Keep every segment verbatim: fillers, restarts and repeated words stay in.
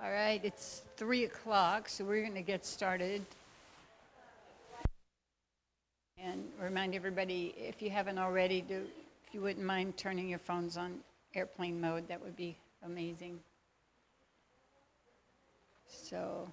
All right, it's three o'clock, so we're going to get started. And remind everybody, if you haven't already, to, if you wouldn't mind turning your phones on airplane mode, that would be amazing. So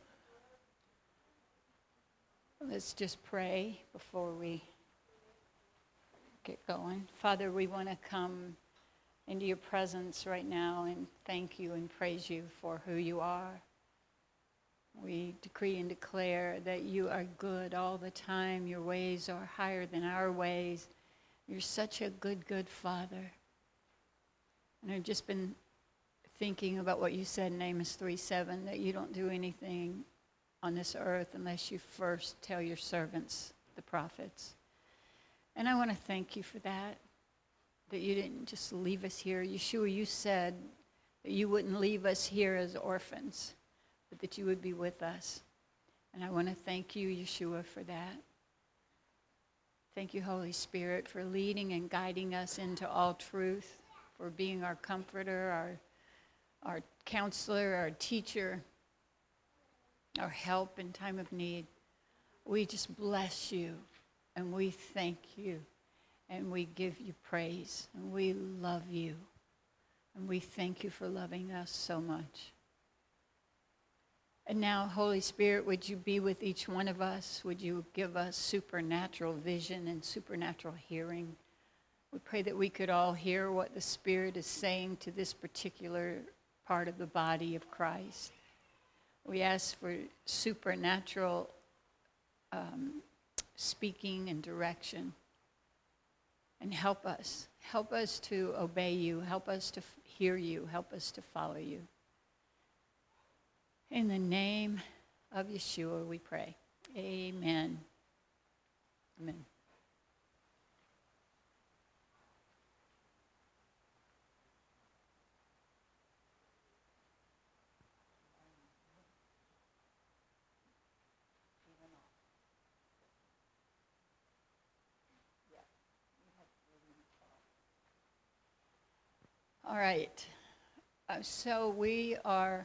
let's just pray before we get going. Father, we want to come into your presence right now and thank you and praise you for who you are. We decree and declare that you are good all the time. Your ways are higher than our ways. You're such a good, good Father. And I've just been thinking about what you said in Amos three seven, that you don't do anything on this earth unless you first tell your servants, the prophets. And I want to thank you for that. That you didn't just leave us here. Yeshua, you said that you wouldn't leave us here as orphans, but that you would be with us. And I want to thank you, Yeshua, for that. Thank you, Holy Spirit, for leading and guiding us into all truth, for being our comforter, our, our counselor, our teacher, our help in time of need. We just bless you, and we thank you. And we give you praise, and we love you, and we thank you for loving us so much. And now, Holy Spirit, would you be with each one of us? Would you give us supernatural vision and supernatural hearing? We pray that we could all hear what the Spirit is saying to this particular part of the body of Christ. We ask for supernatural um, speaking and direction. And help us. Help us to obey you. Help us to f- hear you. Help us to follow you. In the name of Yeshua, we pray. Amen. Amen. All right, uh, so we are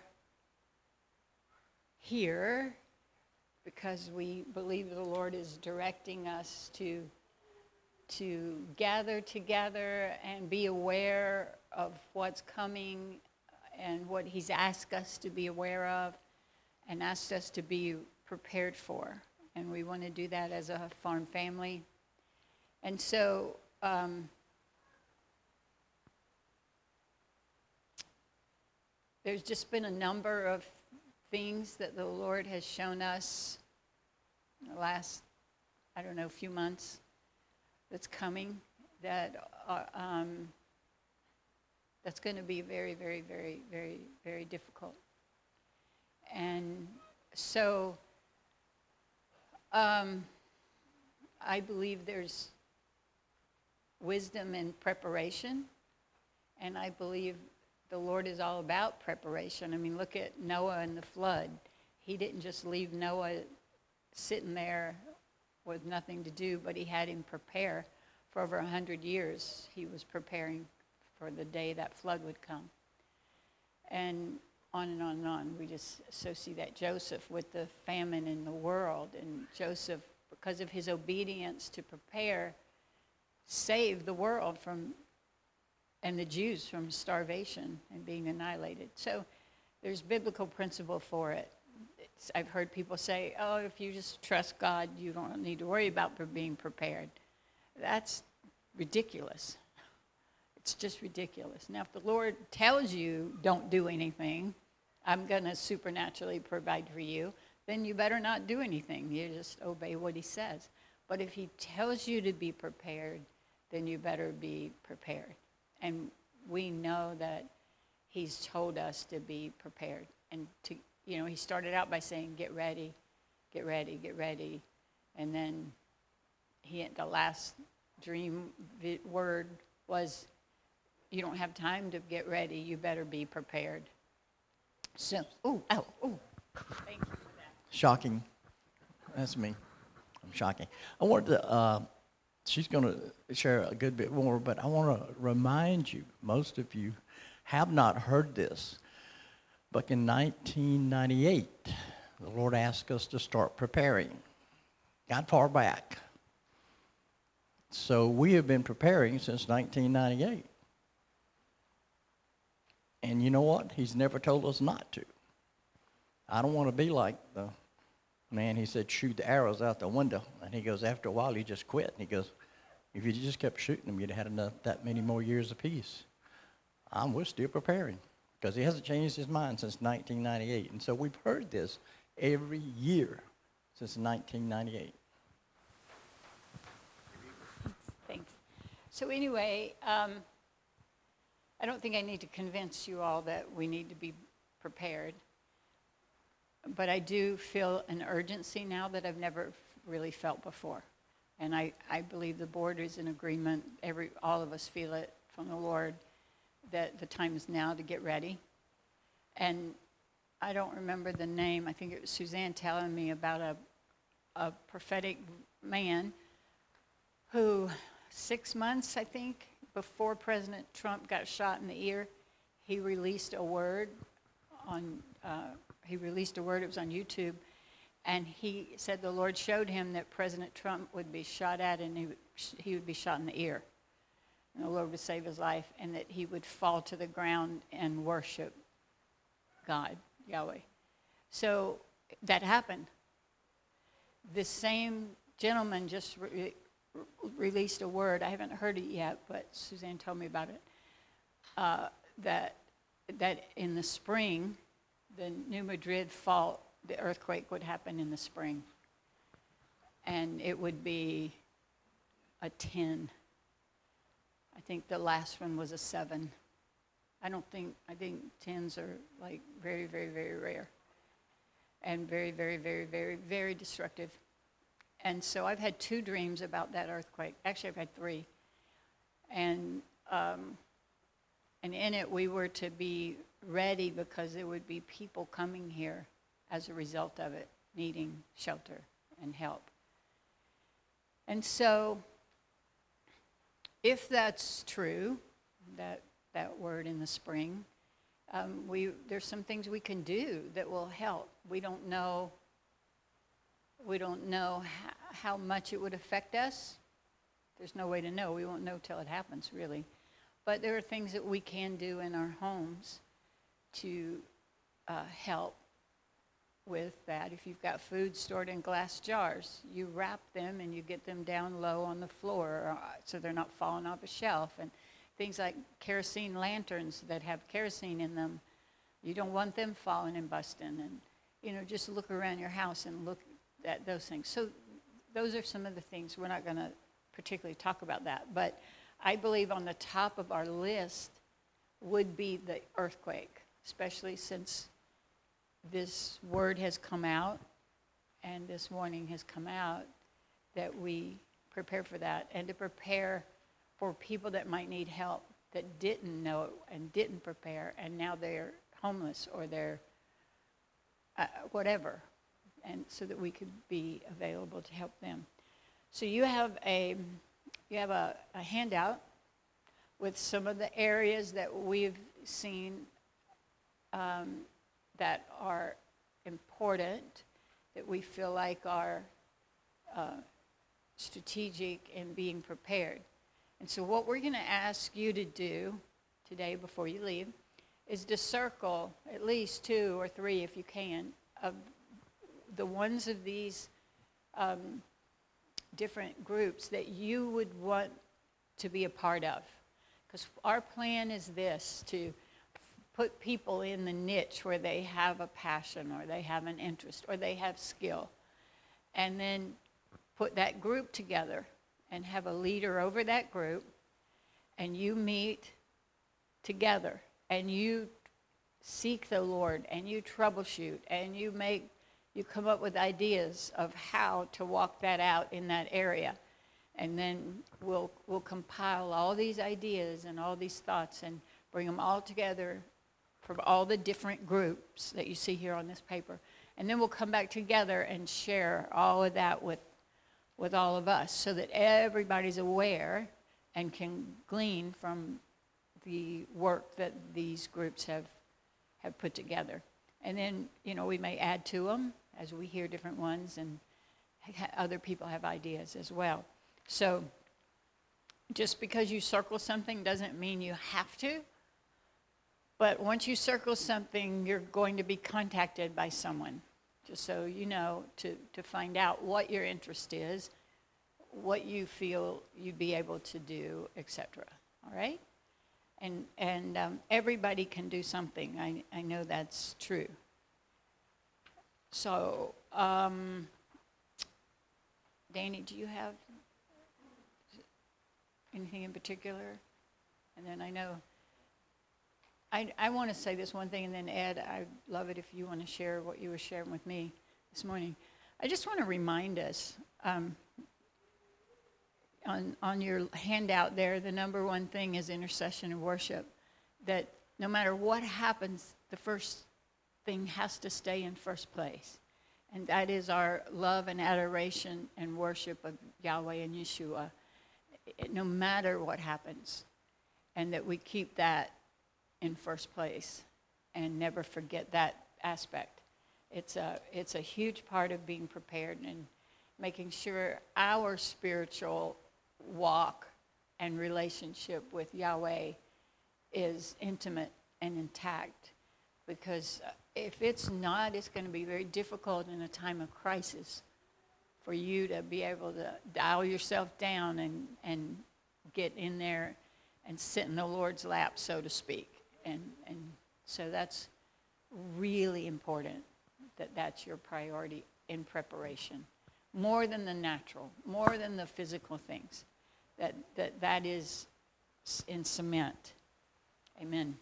here because we believe the Lord is directing us to, to gather together and be aware of what's coming and what he's asked us to be aware of and asked us to be prepared for. And we want to do that as a farm family. And so... Um, There's just been a number of things that the Lord has shown us in the last, I don't know, few months that's coming that are, um, that's going to be very, very, very, very, very difficult. And so um, I believe there's wisdom in preparation, and I believe the Lord is all about preparation. I mean, look at Noah and the flood. He didn't just leave Noah sitting there with nothing to do, but he had him prepare for over a hundred years. He was preparing for the day that flood would come. And on and on and on. We just so see that Joseph with the famine in the world. And Joseph, because of his obedience to prepare, saved the world from and the Jews from starvation and being annihilated. So there's biblical principle for it. It's, I've heard people say, oh, if you just trust God, you don't need to worry about being prepared. That's ridiculous. It's just ridiculous. Now, if the Lord tells you don't do anything, I'm going to supernaturally provide for you, then you better not do anything. You just obey what he says. But if he tells you to be prepared, then you better be prepared. And we know that he's told us to be prepared. And, to, you know, he started out by saying, get ready, get ready, get ready. And then he, the last dream word was, you don't have time to get ready. You better be prepared. So, ooh, oh, ooh. Thank you for that. Shocking. That's me. I'm shocking. I wanted to... Uh, She's going to share a good bit more, but I want to remind you, most of you have not heard this, But in nineteen ninety-eight, the Lord asked us to start preparing. Got far back. So we have been preparing since nineteen ninety-eight. And you know what? He's never told us not to. I don't want to be like the man, he said, shoot the arrows out the window. And he goes, after a while, he just quit. And he goes, if you just kept shooting them, you'd have had enough, that many more years apiece. Um, we're still preparing because he hasn't changed his mind since nineteen ninety-eight. And so we've heard this every year since nineteen ninety-eight. Thanks. So anyway, um, I don't think I need to convince you all that we need to be prepared. But I do feel an urgency now that I've never really felt before. And I, I believe the board is in agreement, every all of us feel it from the Lord, that the time is now to get ready. And I don't remember the name. I think it was Suzanne telling me about a, a prophetic man who six months, I think, before President Trump got shot in the ear, he released a word on, uh, he released a word, it was on YouTube, and he said the Lord showed him that President Trump would be shot at and he would, he would be shot in the ear. And the Lord would save his life, and that he would fall to the ground and worship God, Yahweh. So that happened. This same gentleman just re- re- released a word. I haven't heard it yet, but Suzanne told me about it. Uh, that that in the spring, the New Madrid fault, the earthquake would happen in the spring, and it would be a ten. I think the last one was a seven. I don't think, I think tens are like very, very, very rare and very, very, very, very, very destructive. And so I've had two dreams about that earthquake. Actually, I've had three. And um, and in it, we were to be ready because there would be people coming here as a result of it, needing shelter and help. And so if that's true, that that word in the spring, um, we there's some things we can do that will help. We don't know. We don't know how, how much it would affect us. There's no way to know. We won't know till it happens, really. But there are things that we can do in our homes to uh, help with that. If you've got food stored in glass jars, you wrap them and you get them down low on the floor uh, so they're not falling off a shelf. And things like kerosene lanterns that have kerosene in them, you don't want them falling and busting. And, you know, just look around your house and look at those things. So those are some of the things. We're not going to particularly talk about that. But I believe on the top of our list would be the earthquake, especially since this word has come out and this warning has come out, that we prepare for that and to prepare for people that might need help that didn't know it and didn't prepare, and now they're homeless or they're uh, whatever, and so that we could be available to help them. So you have a you have a, a handout with some of the areas that we've seen um, that are important, that we feel like are uh, strategic in being prepared. And so what we're going to ask you to do today before you leave is to circle at least two or three, if you can, of the ones of these um, different groups that you would want to be a part of. Because our plan is this, to put people in the niche where they have a passion or they have an interest or they have skill, and then put that group together and have a leader over that group, and you meet together and you seek the Lord and you troubleshoot and you make you come up with ideas of how to walk that out in that area. And then we'll we'll compile all these ideas and all these thoughts and bring them all together from all the different groups that you see here on this paper. And then we'll come back together and share all of that with with all of us so that everybody's aware and can glean from the work that these groups have have put together. And then, you know, we may add to them as we hear different ones, and ha- other people have ideas as well. So just because you circle something doesn't mean you have to. But once you circle something, you're going to be contacted by someone, just so you know, to, to find out what your interest is, what you feel you'd be able to do, et cetera. All right? And, and um, everybody can do something. I, I know that's true. So, um, Danny, do you have anything in particular? And then I know, I, I want to say this one thing, and then Ed, I'd love it if you want to share what you were sharing with me this morning. I just want to remind us, um, on, on your handout there, the number one thing is intercession and worship, that no matter what happens, the first thing has to stay in first place. And that is our love and adoration and worship of Yahweh and Yeshua, it, no matter what happens. And that we keep that in first place and never forget that aspect. It's a, it's a huge part of being prepared and making sure our spiritual walk and relationship with Yahweh is intimate and intact. Because if it's not, it's going to be very difficult in a time of crisis for you to be able to dial yourself down and, and get in there and sit in the Lord's lap, so to speak. And, and so that's really important, that that's your priority in preparation. More than the natural, more than the physical things. That that, that is in cement. Amen.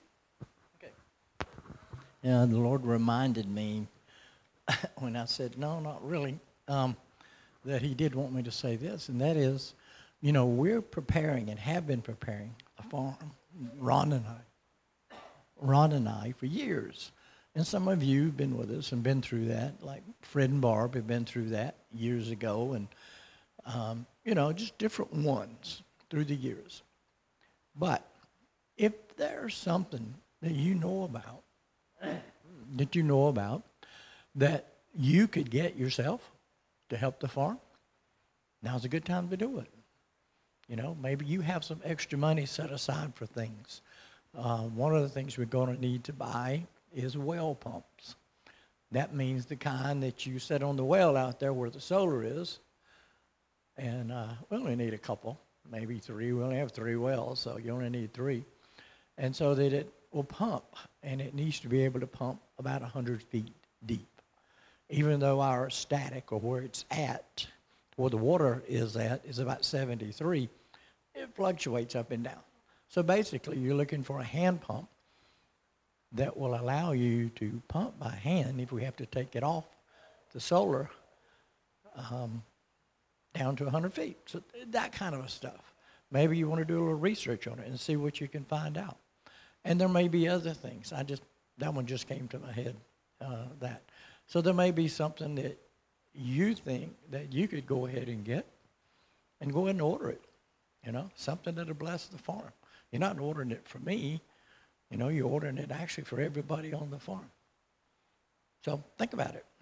Yeah, the Lord reminded me when I said, no, not really, um, that he did want me to say this, and that is, you know, we're preparing and have been preparing a farm, Ron and I, Ron and I, for years. And some of you have been with us and been through that, like Fred and Barb have been through that years ago, and, um, you know, just different ones through the years. But if there's something that you know about, that you know about, that you could get yourself to help the farm, now's a good time to do it. You know, maybe you have some extra money set aside for things. Uh, one of the things we're going to need to buy is well pumps. That means the kind that you set on the well out there where the solar is. And uh, we only need a couple, maybe three. We only have three wells, so you only need three. And so that it will pump, and it needs to be able to pump about one hundred feet deep. Even though our static, or where it's at, where the water is at, is about seventy-three, it fluctuates up and down. So basically, you're looking for a hand pump that will allow you to pump by hand if we have to take it off the solar um, down to one hundred feet. So that kind of stuff. Maybe you want to do a little research on it and see what you can find out. And there may be other things. I just, that one just came to my head, uh, that. So there may be something that you think that you could go ahead and get and go ahead and order it, you know, something that'll bless the farm. You're not ordering it for me, you know, you're ordering it actually for everybody on the farm. So think about it.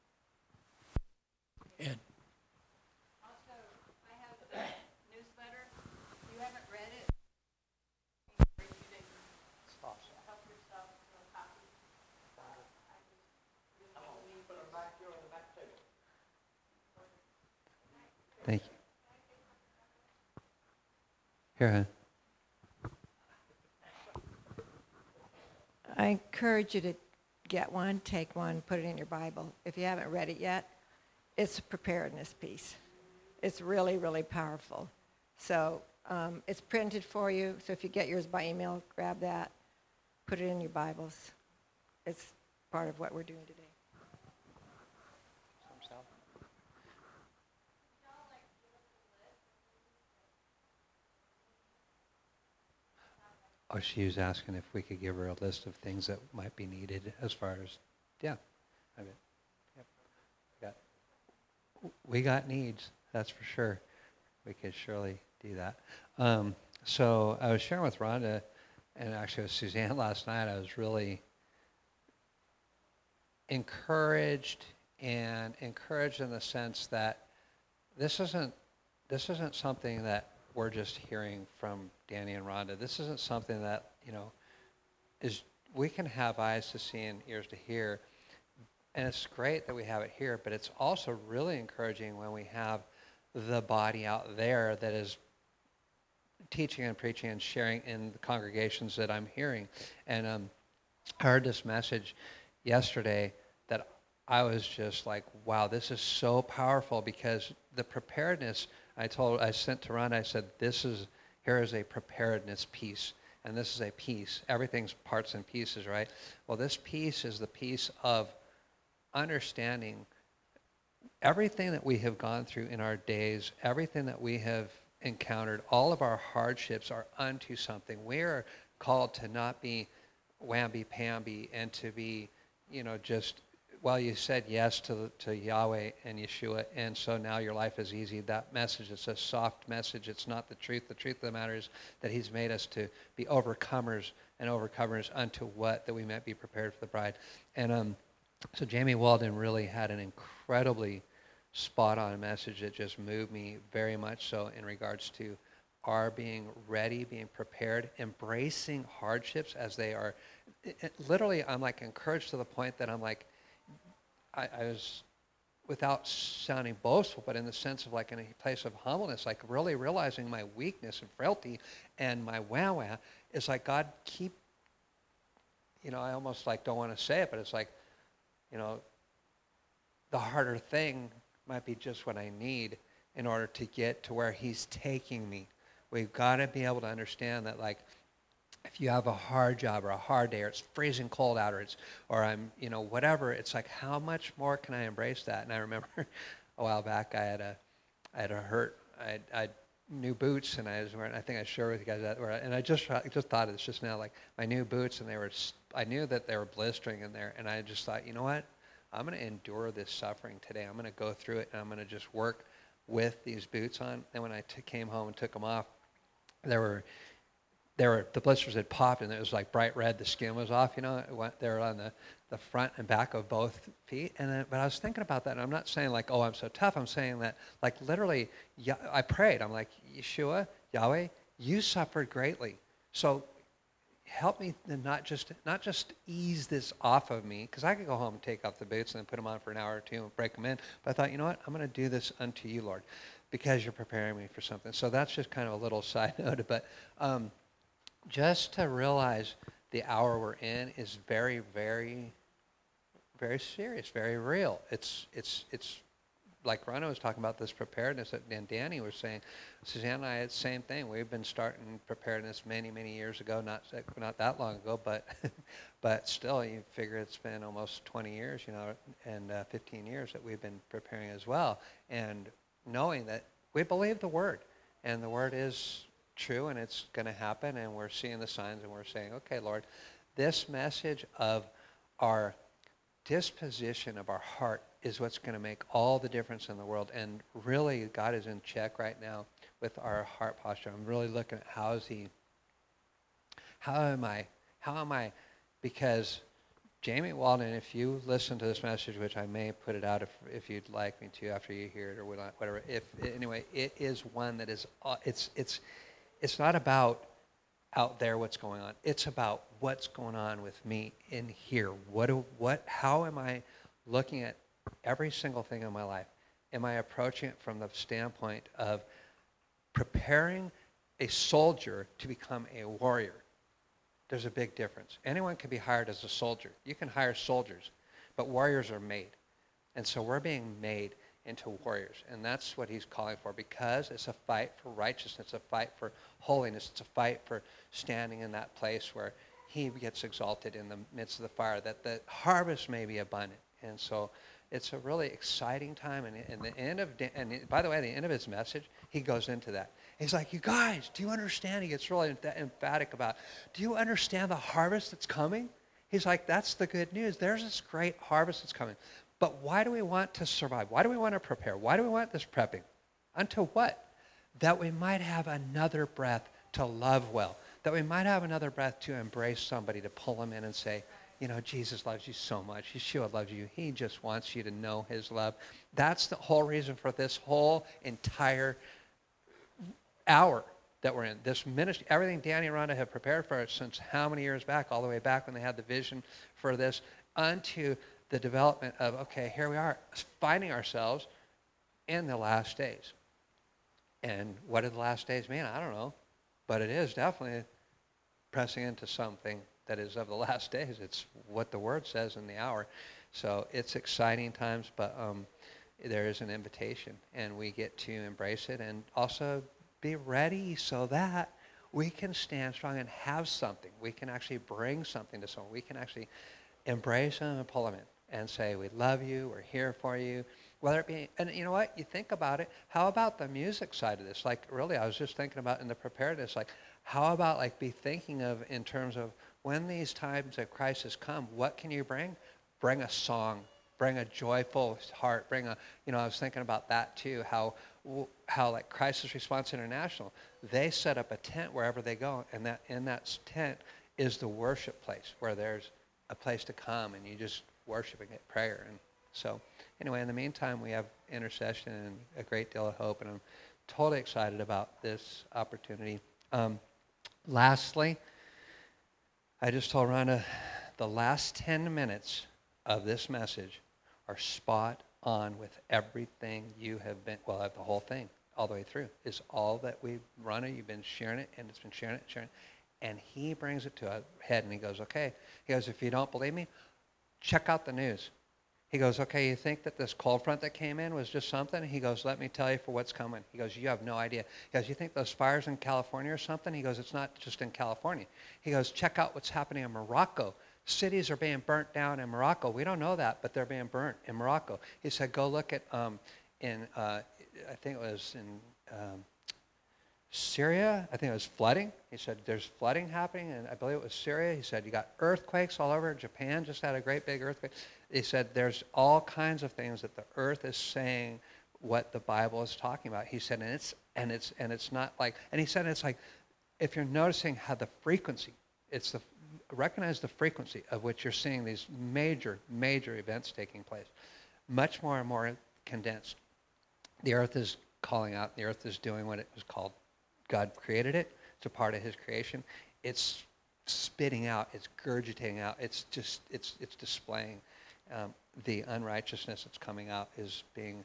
Ed. Also, I have a newsletter. If you haven't read it, help yourself to a copy. Thank you. Here, hon. I encourage you to get one, take one, put it in your Bible. If you haven't read it yet, it's a preparedness piece. It's really, really powerful. So um, it's printed for you. So if you get yours by email, grab that, put it in your Bibles. It's part of what we're doing today. Oh, she was asking if we could give her a list of things that might be needed as far as, yeah. I mean, yep. We got, we got needs, that's for sure. We could surely do that. Um, so I was sharing with Rhonda, and actually with Suzanne last night, I was really encouraged, and encouraged in the sense that this isn't this isn't something that we're just hearing from Danny and Rhonda. This isn't something that, you know, is we can have eyes to see and ears to hear, and it's great that we have it here, but it's also really encouraging when we have the body out there that is teaching and preaching and sharing in the congregations that I'm hearing. And um, I heard this message yesterday that I was just like, wow, this is so powerful, because the preparedness, I told, I sent to Rhonda, I said, this is, here is a preparedness piece, and this is a piece. Everything's parts and pieces, right? Well, this piece is the piece of understanding everything that we have gone through in our days, everything that we have encountered, all of our hardships are unto something. We are called to not be whamby-pamby and to be, you know, just, well, you said yes to to Yahweh and Yeshua, and so now your life is easy. That message, it's a soft message. It's not the truth. The truth of the matter is that he's made us to be overcomers and overcomers unto what? That we might be prepared for the bride. And um, so Jamie Walden really had an incredibly spot-on message that just moved me very much so in regards to our being ready, being prepared, embracing hardships as they are. It, it, literally, I'm like encouraged to the point that I'm like, I, I was, without sounding boastful, but in the sense of like in a place of humbleness, like really realizing my weakness and frailty and my wah-wah, is like, God, keep, you know, I almost like don't want to say it, but it's like, you know, the harder thing might be just what I need in order to get to where he's taking me. We've got to be able to understand that, like, if you have a hard job or a hard day, or it's freezing cold out, or it's, or I'm, you know, whatever, it's like, how much more can I embrace that? And I remember a while back, I had a, I had a hurt, I had, I had new boots, and I was wearing, I think I shared with you guys that, where, and I just, I just thought of this just now, like my new boots, and they were, I knew that they were blistering in there, and I just thought, you know what? I'm going to endure this suffering today. I'm going to go through it, and I'm going to just work with these boots on. And when I t- came home and took them off, there were, there were the blisters had popped, and it was like bright red. The skin was off, you know. It went, they were on the, the front and back of both feet. And then, but I was thinking about that, and I'm not saying like, oh, I'm so tough. I'm saying that, like, literally, yeah, I prayed. I'm like, Yeshua, Yahweh, you suffered greatly. So help me to not just not just ease this off of me, because I could go home and take off the boots and then put them on for an hour or two and break them in. But I thought, you know what? I'm going to do this unto you, Lord, because you're preparing me for something. So that's just kind of a little side note. But um, just to realize the hour we're in is very, very, very serious, very real. It's it's it's like Rhonda was talking about, this preparedness that and Danny was saying. Suzanne and I had the same thing. We've been starting preparedness many, many years ago, not not that long ago, but but still, you figure it's been almost twenty years, you know, and uh, fifteen years that we've been preparing as well. And knowing that we believe the Word, and the Word is true, and it's going to happen, and we're seeing the signs, and we're saying, okay, Lord, this message of our disposition of our heart is what's going to make all the difference in the world. And really, God is in check right now with our heart posture. I'm really looking at how is he, how am I, how am I, because Jamie Walden, if you listen to this message, which I may put it out if if you'd like me to after you hear it or whatever, if anyway, it is one that is, it's it's it's not about out there what's going on. It's about what's going on with me in here. What do, what how am I looking at every single thing in my life? Am I approaching it from the standpoint of preparing a soldier to become a warrior? There's a big difference. Anyone can be hired as a soldier. You can hire soldiers, but warriors are made. And so we're being made into warriors. And that's what he's calling for, because it's a fight for righteousness, a fight for holiness. It's a fight for standing in that place where he gets exalted in the midst of the fire, that the harvest may be abundant. And so it's a really exciting time. And, and the end of, and by the way, the end of his message, he goes into that. He's like, you guys, do you understand? He gets really emphatic about, do you understand the harvest that's coming? He's like, that's the good news. There's this great harvest that's coming. But why do we want to survive? Why do we want to prepare? Why do we want this prepping? Unto what? That we might have another breath to love well. That we might have another breath to embrace somebody, to pull them in and say, you know, Jesus loves you so much. Yeshua loves you. He just wants you to know his love. That's the whole reason for this whole entire hour that we're in. This ministry, everything Danny and Rhonda have prepared for us since how many years back, all the way back when they had the vision for this, unto the development of, okay, here we are, finding ourselves in the last days. And what do the last days mean? I don't know. But it is definitely pressing into something that is of the last days. It's what the Word says in the hour. So it's exciting times, but um, there is an invitation, and we get to embrace it and also be ready so that we can stand strong and have something. We can actually bring something to someone. We can actually embrace them and pull them in and say, we love you, we're here for you. Whether it be, and you know what, you think about it, how about the music side of this? Like, really, I was just thinking about in the preparedness, like, how about, like, be thinking of in terms of when these times of crisis come, what can you bring? Bring a song, bring a joyful heart, bring a, you know, I was thinking about that too, how, how like Crisis Response International, they set up a tent wherever they go, and that in that tent is the worship place where there's a place to come and you just worship and get prayer. And so anyway, in the meantime, we have intercession and a great deal of hope, and I'm totally excited about this opportunity. Um, lastly, I just told Rhonda, the last ten minutes of this message are spot on with everything you have been, well, the whole thing, all the way through, is all that we, Rhonda, you've been sharing it, and it's been sharing it, sharing it, and he brings it to a head, and he goes, okay, he goes, if you don't believe me, check out the news. He goes, okay, you think that this cold front that came in was just something? He goes, let me tell you for what's coming. He goes, you have no idea. He goes, you think those fires in California or something? He goes, it's not just in California. He goes, check out what's happening in Morocco. Cities are being burnt down in Morocco. We don't know that, but they're being burnt in Morocco. He said, go look at, um, in, uh, I think it was in um, Syria. I think it was flooding. He said, there's flooding happening, and I believe it was Syria. He said, you got earthquakes all over. Japan just had a great big earthquake. He said, there's all kinds of things that the earth is saying what the Bible is talking about. He said, and it's, and it's, and it's not like, and he said, it's like, if you're noticing how the frequency, it's the, recognize the frequency of which you're seeing these major, major events taking place, much more and more condensed. The earth is calling out. The earth is doing what it was called. God created it. It's a part of his creation. It's spitting out. It's gurgitating out. It's just, it's, it's displaying um, the unrighteousness that's coming out is being,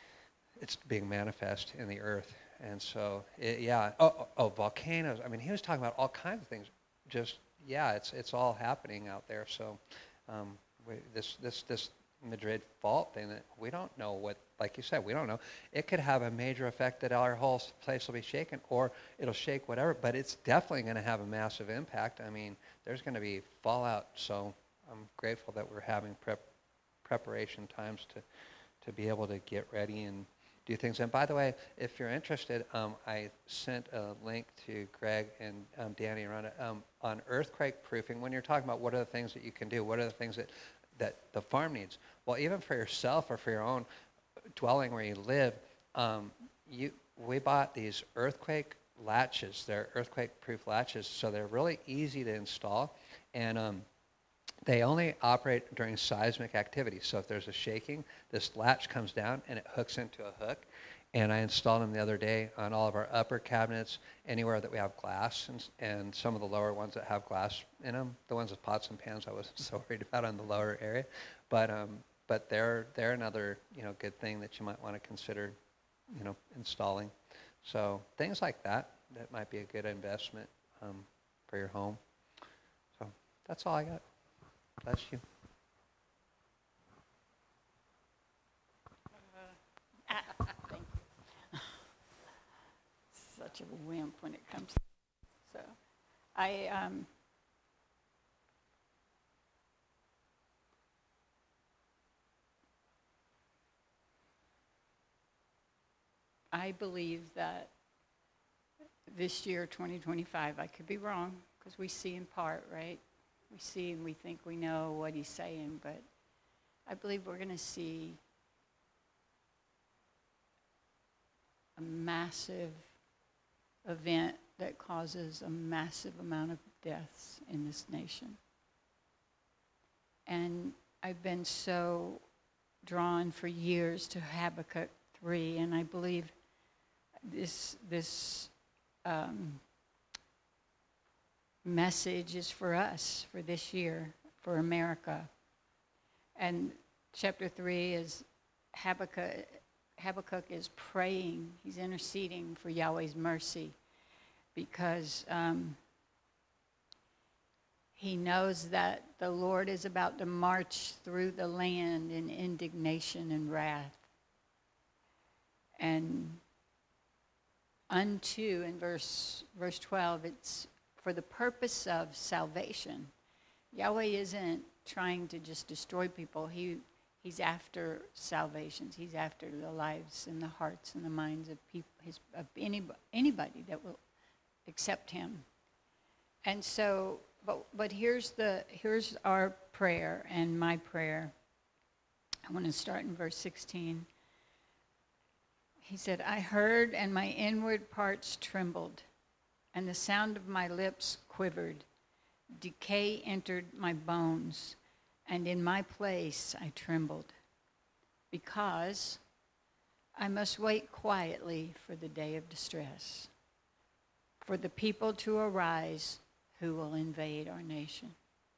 it's being manifest in the earth. And so, it, yeah. Oh, oh, oh, volcanoes. I mean, he was talking about all kinds of things. Just, yeah, it's it's all happening out there. So, um, we, this this this Madrid fault thing that we don't know what, like you said, we don't know. It could have a major effect that our whole place will be shaken, or it'll shake whatever. But it's definitely going to have a massive impact. I mean, there's going to be fallout. So I'm grateful that we're having prep preparation times to to be able to get ready and do things. And by the way, if you're interested, um, I sent a link to Greg and um, Danny around it, um, on earthquake proofing. When you're talking about what are the things that you can do, what are the things that, that the farm needs? Well, even for yourself or for your own dwelling where you live, um, you we bought these earthquake latches. They're earthquake-proof latches, so they're really easy to install, and um, they only operate during seismic activity. So if there's a shaking, this latch comes down and it hooks into a hook. And I installed them the other day on all of our upper cabinets, anywhere that we have glass, and, and some of the lower ones that have glass in them. The ones with pots and pans I wasn't so worried about on the lower area. But um, but they're they're another, you know, good thing that you might want to consider, you know, installing. So things like that, that might be a good investment um, for your home. So that's all I got. Bless you. Ah, thank you. Such a wimp when it comes. So, I um, I believe that this year, twenty twenty-five, I could be wrong because we see in part, right? We see and we think we know what he's saying, but I believe we're going to see a massive event that causes a massive amount of deaths in this nation. And I've been so drawn for years to Habakkuk three, and I believe this this um, message is for us for this year, for America. And chapter three is Habakkuk. Habakkuk is praying. He's interceding for Yahweh's mercy because um, he knows that the Lord is about to march through the land in indignation and wrath. And unto, in verse verse twelve, it's for the purpose of salvation. Yahweh isn't trying to just destroy people. He He's after salvations. He's after the lives and the hearts and the minds of people, his, of anybody, anybody that will accept him. And so, but but here's the here's our prayer and my prayer. I want to start in verse sixteen. He said, I heard and my inward parts trembled, and the sound of my lips quivered. Decay entered my bones, and in my place I trembled, because I must wait quietly for the day of distress, for the people to arise who will invade our nation.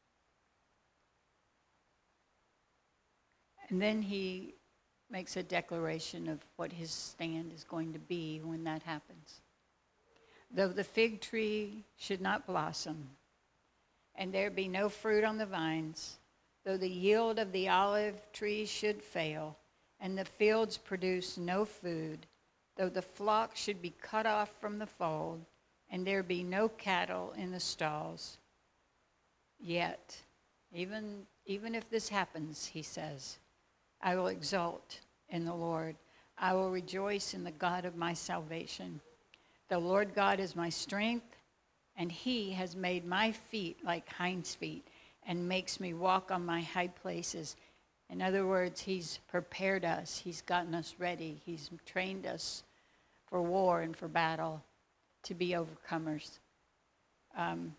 And then he makes a declaration of what his stand is going to be when that happens. Though the fig tree should not blossom, and there be no fruit on the vines, though the yield of the olive tree should fail, and the fields produce no food, though the flock should be cut off from the fold, and there be no cattle in the stalls, yet, even, even if this happens, he says, I will exult in the Lord. I will rejoice in the God of my salvation. The Lord God is my strength, and he has made my feet like hinds' feet, and makes me walk on my high places. In other words, he's prepared us. He's gotten us ready. He's trained us for war and for battle to be overcomers. Um,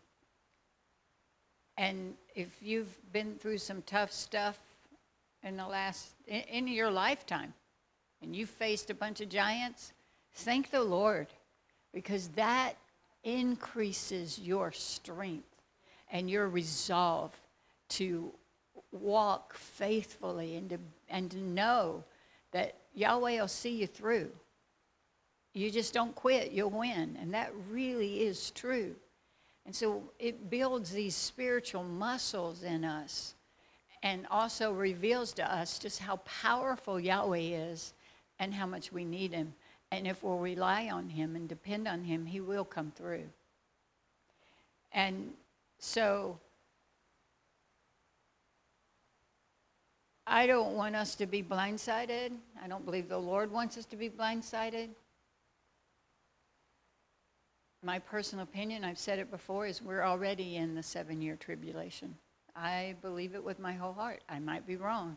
and if you've been through some tough stuff in the last, in, in your lifetime, and you faced a bunch of giants, thank the Lord, because that increases your strength and your resolve to walk faithfully and to, and to know that Yahweh will see you through. You just don't quit, you'll win. And that really is true. And so it builds these spiritual muscles in us and also reveals to us just how powerful Yahweh is and how much we need him. And if we'll rely on him and depend on him, he will come through. And so I don't want us to be blindsided. I don't believe the Lord wants us to be blindsided. My personal opinion, I've said it before, is we're already in the seven-year tribulation. I believe it with my whole heart. I might be wrong.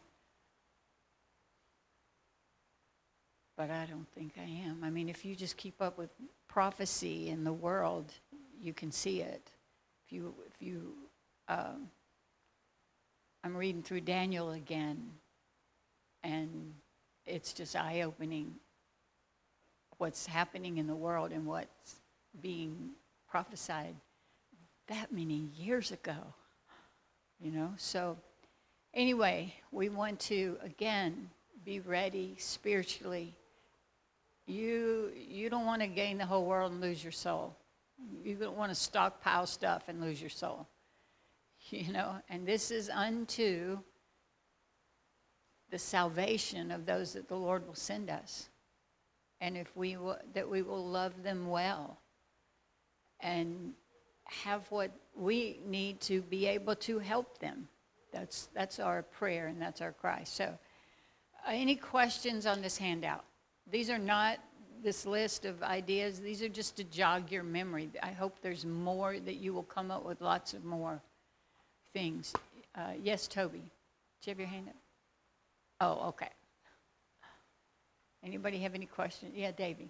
But I don't think I am. I mean, if you just keep up with prophecy in the world, you can see it. If you, if you, um, I'm reading through Daniel again, and it's just eye-opening what's happening in the world and what's being prophesied that many years ago, you know? So anyway, we want to, again, be ready spiritually. You, you don't want to gain the whole world and lose your soul. You don't want to stockpile stuff and lose your soul. You know, and this is unto the salvation of those that the Lord will send us. And if we will, that we will love them well and have what we need to be able to help them. That's that's our prayer and that's our cry. So uh, any questions on this handout? These are not this list of ideas. These are just to jog your memory. I hope there's more, that you will come up with lots of more things. Uh, yes, Toby. Did you have your hand up? Oh, okay. Anybody have any questions? Yeah, Davey.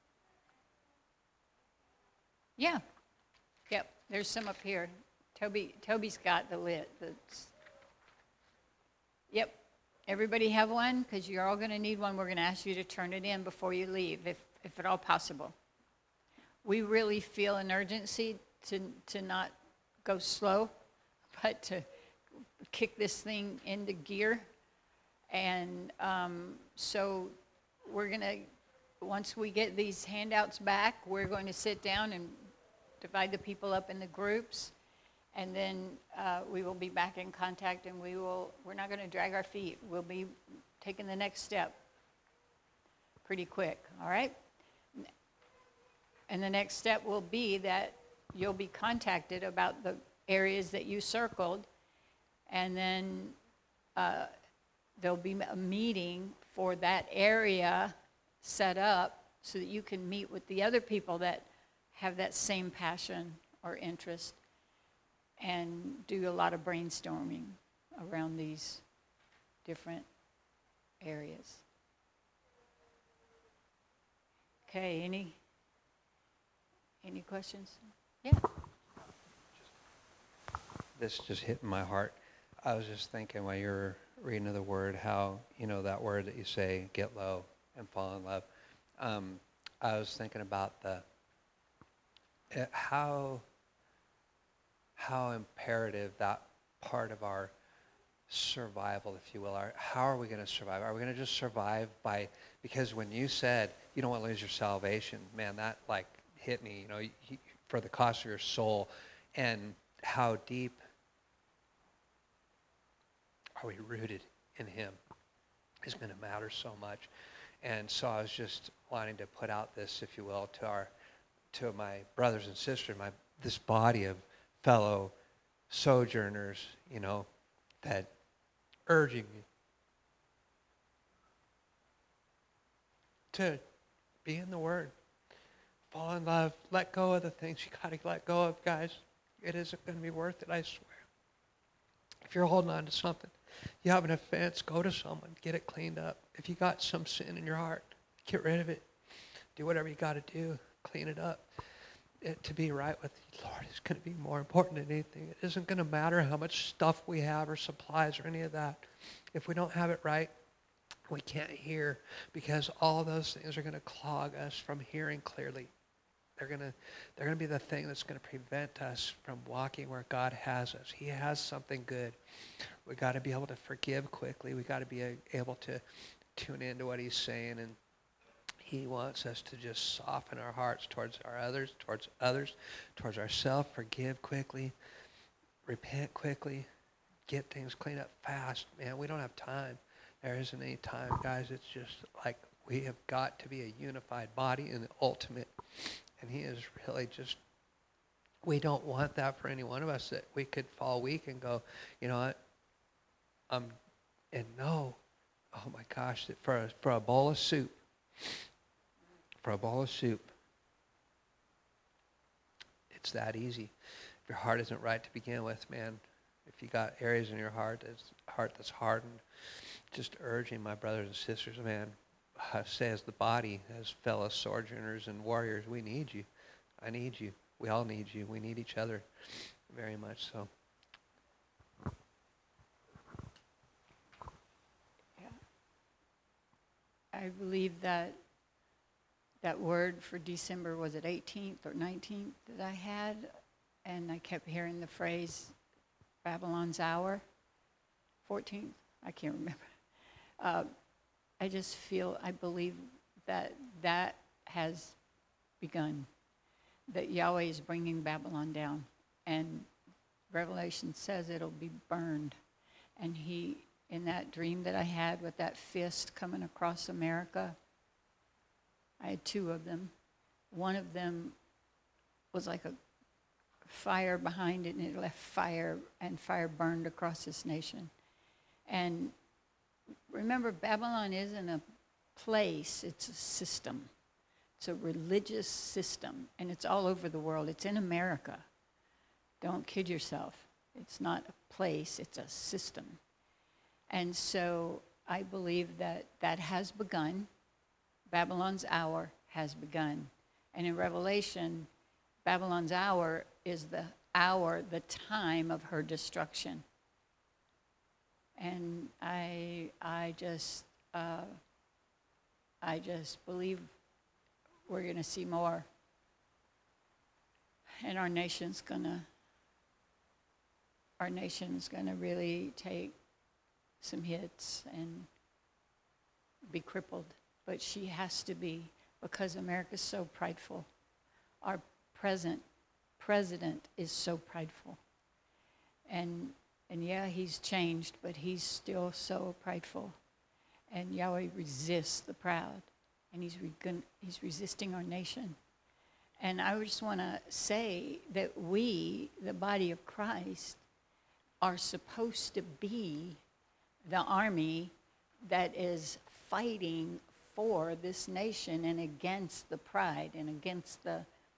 Yeah. Yep. There's some up here. Toby. Toby's got the list. That's Yep. Everybody have one? Because you're all going to need one. We're going to ask you to turn it in before you leave, if, if at all possible. We really feel an urgency to, to not go slow, but to kick this thing into gear. And um, so we're going to, once we get these handouts back, we're going to sit down and divide the people up into groups. And then uh, we will be back in contact, and we will, we're not going to drag our feet. We'll be taking the next step pretty quick, all right? And the next step will be that you'll be contacted about the areas that you circled, and then uh, there'll be a meeting for that area set up so that you can meet with the other people that have that same passion or interest, and do a lot of brainstorming around these different areas. Okay, any any questions? Yeah. This just hit in my heart. I was just thinking while you were reading of the word, how, you know, that word that you say, get low and fall in love. Um, I was thinking about the uh, how how imperative that part of our survival, if you will, are. How are we going to survive? Are we going to just survive by, because when you said you don't want to lose your salvation, man, that like hit me, you know, he, for the cost of your soul, and how deep are we rooted in him is going to matter so much. And so I was just wanting to put out this, if you will, to our, to my brothers and sisters, my this body of fellow sojourners, you know, that urging you to be in the Word, fall in love, let go of the things you got to let go of, guys. It isn't going to be worth it, I swear. If you're holding on to something, you have an offense, go to someone, get it cleaned up. If you got some sin in your heart, get rid of it. Do whatever you got to do, clean it up. It, to be right with the Lord is going to be more important than anything. It isn't going to matter how much stuff we have or supplies or any of that. If we don't have it right, we can't hear, because all those things are going to clog us from hearing clearly. They're going to they're going to be the thing that's going to prevent us from walking where God has us. He has something good. We got to be able to forgive quickly. We got to be a, able to tune into what he's saying, and he wants us to just soften our hearts towards our others, towards others, towards ourselves, forgive quickly, repent quickly, get things cleaned up fast. Man, we don't have time. There isn't any time, guys. It's just like we have got to be a unified body in the ultimate. And he is really just, we don't want that for any one of us, that we could fall weak and go, you know what, um, and no, oh my gosh, that for a, for a bowl of soup, for a bowl of soup, it's that easy. If your heart isn't right to begin with, man, if you got areas in your heart that's, heart that's hardened, just urging my brothers and sisters, man, I say as the body, as fellow sojourners and warriors, we need you. I need you. We all need you. We need each other very much so. Yeah. I believe that that word for December, was it eighteenth or nineteenth that I had? And I kept hearing the phrase, Babylon's hour, fourteenth, I can't remember. Uh, I just feel, I believe that that has begun, that Yahweh is bringing Babylon down. And Revelation says it'll be burned. And he, in that dream that I had with that fist coming across America, I had two of them. One of them was like a fire behind it, and it left fire, and fire burned across this nation. And remember, Babylon isn't a place, it's a system. It's a religious system, and it's all over the world. It's in America. Don't kid yourself. It's not a place, it's a system. And so I believe that that has begun. Babylon's hour has begun. And in Revelation, Babylon's hour is the hour, the time of her destruction. And I, I just, uh, I just believe we're going to see more. And our nation's going to, our nation's going to really take some hits and be crippled. But she has to be, because America's so prideful. Our present president is so prideful. And and yeah, he's changed, but he's still so prideful. And Yahweh resists the proud. And he's re- he's resisting our nation. And I just want to say that we, the body of Christ, are supposed to be the army that is fighting for this nation and against the pride and against the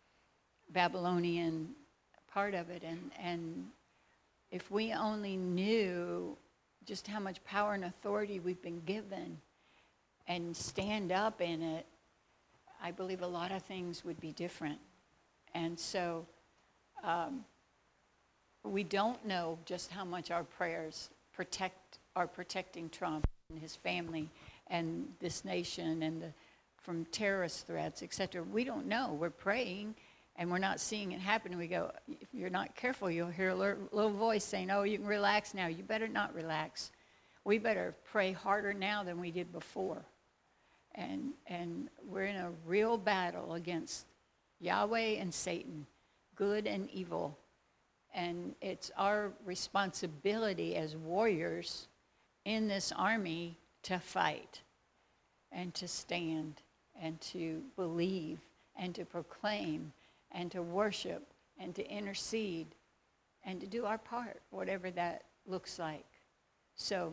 Babylonian part of it. And, and if we only knew just how much power and authority we've been given and stand up in it, I believe a lot of things would be different. And so um, we don't know just how much our prayers protect are protecting Trump and his family and this nation and the, from terrorist threats, et cetera. We don't know. We're praying, and we're not seeing it happen. We go, if you're not careful, you'll hear a little voice saying, oh, you can relax now. You better not relax. We better pray harder now than we did before. And and we're in a real battle against Yahweh and Satan, good and evil. And it's our responsibility as warriors in this army to fight and to stand and to believe and to proclaim and to worship and to intercede and to do our part, whatever that looks like. So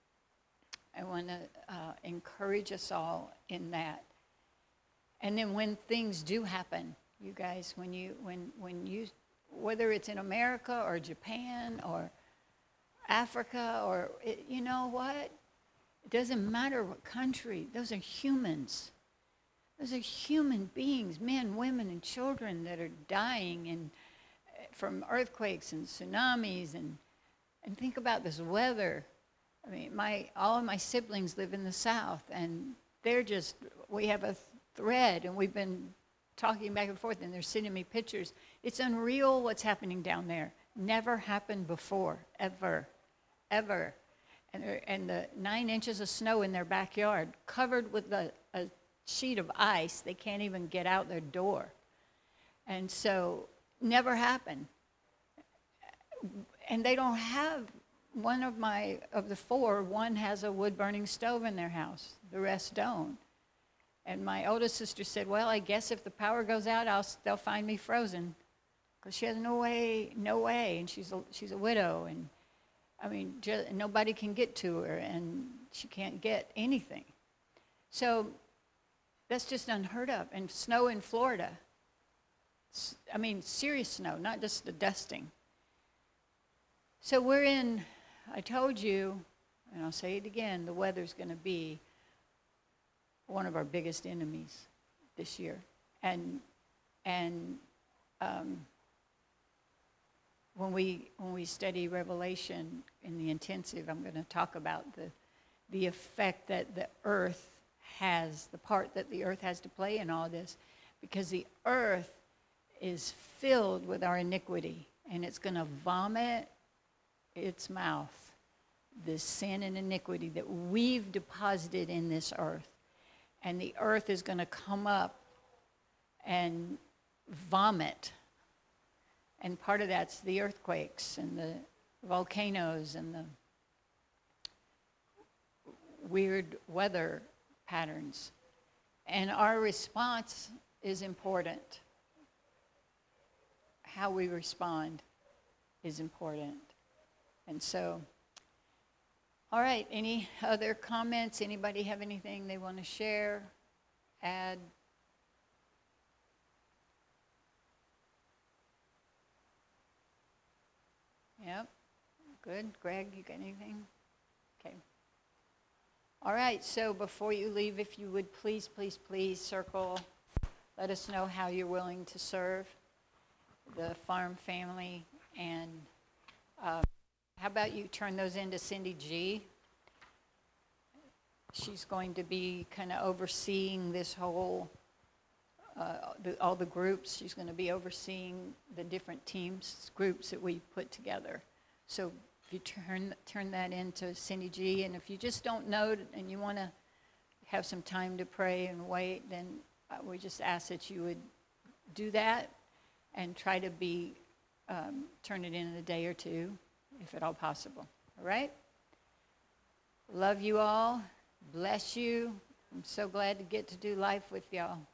I want to uh, encourage us all in that. And then when things do happen, you guys, when you, when, when you, whether it's in America or Japan or Africa or, it, you know what? It doesn't matter what country. Those are humans. Those are human beings, men, women, and children that are dying and from earthquakes and tsunamis. And, and think about this weather. I mean, my all of my siblings live in the South, and they're just, we have a thread, and we've been talking back and forth, and they're sending me pictures. It's unreal what's happening down there. Never happened before, ever, ever. And, and the nine inches of snow in their backyard, covered with a, a sheet of ice. They can't even get out their door. And so, never happened. And they don't have, one of my, of the four, one has a wood-burning stove in their house. The rest don't. And my oldest sister said, well, I guess if the power goes out, I'll, they'll find me frozen. Because she has no way, no way. And she's a, she's a widow. And I mean, just, nobody can get to her. And she can't get anything. So that's just unheard of. And snow in Florida. I mean, serious snow, not just the dusting. So we're in, I told you, and I'll say it again, the weather's going to be one of our biggest enemies this year. And and um, when we when we study Revelation in the intensive, I'm going to talk about the the effect that the earth has, the part that the earth has to play in all this, because the earth is filled with our iniquity, and it's going to vomit its mouth, this sin and iniquity that we've deposited in this earth. And the earth is going to come up and vomit. And part of that's the earthquakes and the volcanoes and the weird weather patterns. And our response is important. How we respond is important. And so, all right, any other comments? Anybody have anything they want to share, add? Yep, good. Greg, you got anything? Okay. All right, so before you leave, if you would please, please, please circle, let us know how you're willing to serve the farm family and uh, how about you turn those into Cindy G? She's going to be kind of overseeing this whole, uh, the, all the groups. She's going to be overseeing the different teams, groups that we put together. So if you turn turn that into Cindy G, and if you just don't know and you want to have some time to pray and wait, then uh, we just ask that you would do that and try to be, um, turn it in in a day or two, if at all possible. All right? Love you all. Bless you. I'm so glad to get to do life with y'all.